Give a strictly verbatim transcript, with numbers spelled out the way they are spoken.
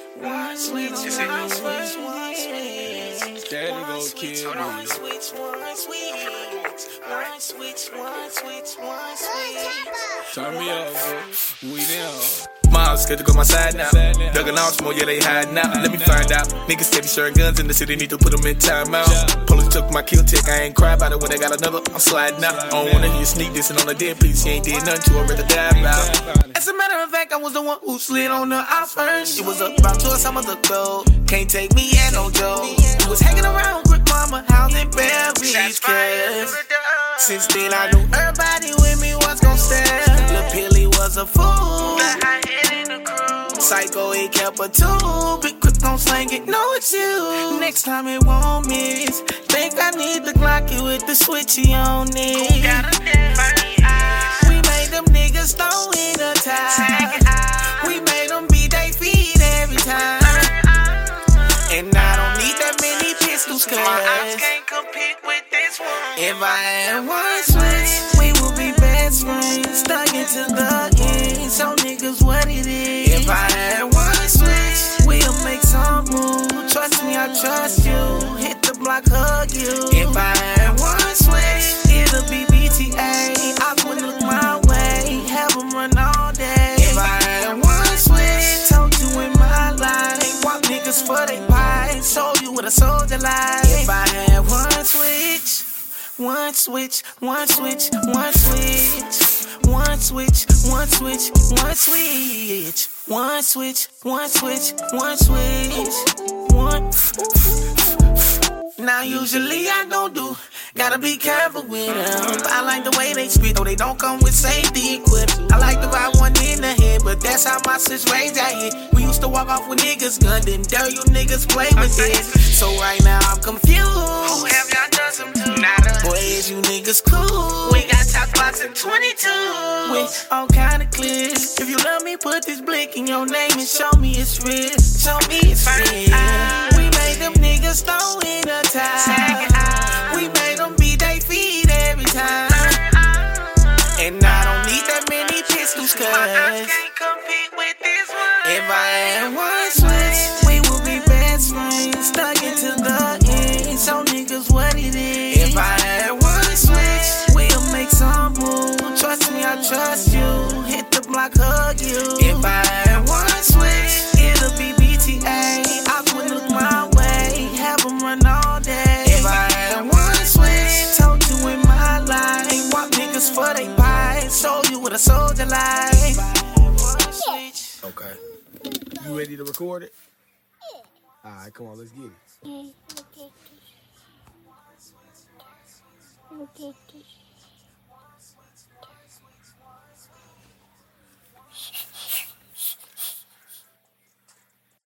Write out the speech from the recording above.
One switch, one switch, one switch. Daddy gon' kill me. One switch, one switch. One switch, one switch, one switch. Turn me up, bro. We down. Miles scared to go my side now. Dugging off small, yeah, they hiding out. Let me find out. Niggas steady sharing guns in the city, need to put them in timeout. Police took my kill tick, I ain't cry about it when they got another. I'm sliding out. I don't wanna hear sneak dissing on a dead piece. He ain't did nothing to her, rather die about. As a matter of fact, I was the one who slid on the house first. She was about to some of the gold. Can't take me and no joke. He was hanging around with mama, house in Beverly's cause. Since then, I knew everybody with me was gon' stand. Lil' Pilly was a fool. Psycho, he kept a two. Big quick gon' slang it, know it's you. Next time it won't miss. Think I need the Glocky with the switchy on it. We made them niggas throw in the tide. We made them beat they feet every time. And I don't need that many pistols, cause I can't compete with this one. If I had one switch, we would be best friends. Stuck into the end, show niggas what it is. If I had one switch, we'll make some moves. Trust me, I trust you. Hit the block, hug you. If I had one switch, it'll be B T A. I wouldn't look my way, have them run all day. If I had one switch, told you in my life, walk niggas for they pie, show you what a soldier like. If I had one switch, one switch, one switch, one switch. One switch, one switch, one switch. One switch, one switch, one switch. One. Now usually I don't do. Gotta be careful with them. I like the way they spit, though they don't come with safety equipped. I like to ride one in the head, but that's how my sis raised out here. We used to walk off with niggas gunned, and dare you niggas play with it. So right now I'm confused. Who have y'all done some to? Not us. Boy, is you niggas cool? We got top box in twenty-two. With all kind of clears. If you love me, put this blick in your name and show me it's real. Show me it's real. We made them niggas throw in the tide. We made them beat they feet every time. And I don't need that many pistols, cause I can't compete with this one. If I had one switch, we would be best friends. Stuck into the end, show niggas what it is. If I had one switch, we'll make some moves. Trust me, I trust you. Hit the block, hug you. If I had one switch, it'll be B T A. I wouldn't look my way, have them run all day. If I had one switch, told you in my life, walk niggas for they pie, show you what a soldier like. Okay. You ready to record it? Yeah. Alright, come on, let's get it. Okay. Okay.